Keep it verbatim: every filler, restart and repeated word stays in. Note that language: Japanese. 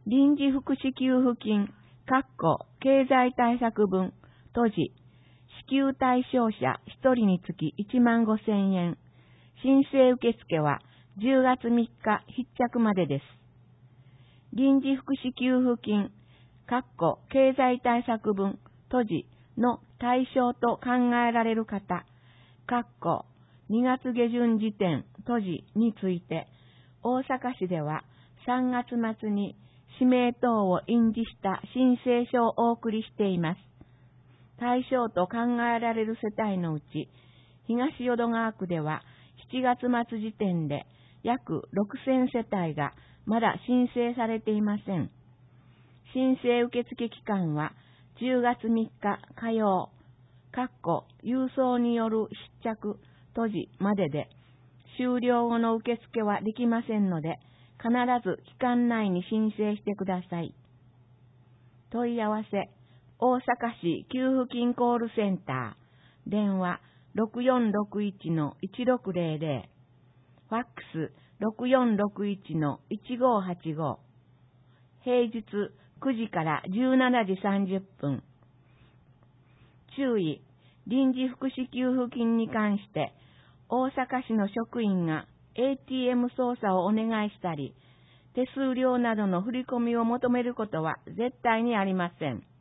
臨時福祉給付金、括弧経済対策分、閉じ、支給対象者ひとりにつきいちまんごせんえん。申請受付はじゅうがつみっか必着までです。臨時福祉給付金、括弧経済対策分、閉じの対象と考えられる方、括弧にがつ下旬時点閉じについて、大阪市ではさんがつ末に氏名等を印字した申請書をお送りしています。対象と考えられる世帯のうち、東淀川区ではしちがつ末時点で約ろくせん世帯がまだ申請されていません。申請受付期間はじゅうがつみっか火曜、括弧郵送による失着閉じまでで、終了後の受付はできませんので、必ず期間内に申請してください。問い合わせ、大阪市給付金コールセンター、電話 ろくよんろくいちのいちろくぜろぜろ、ファックス ろくよんろくいちのいちごはちご、平日くじからじゅうしちじさんじゅっぷん。注意、臨時福祉給付金に関して、大阪市の職員が エーティーエム 操作をお願いしたり、手数料などの振り込みを求めることは絶対にありません。